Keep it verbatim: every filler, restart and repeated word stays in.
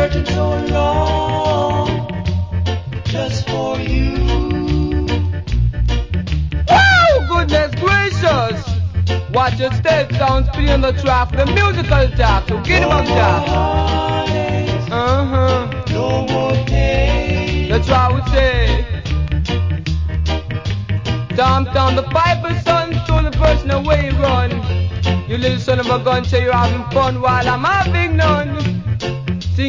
searching so long just for you. Wow, goodness gracious! Watch your steps down, speed on the track, the musical talk, so get him up there. Uh-huh. No more pain. That's what I would say. Tom down the Bible, son, stole the person away, run. You little son of a gun, say you're having fun while I'm having none.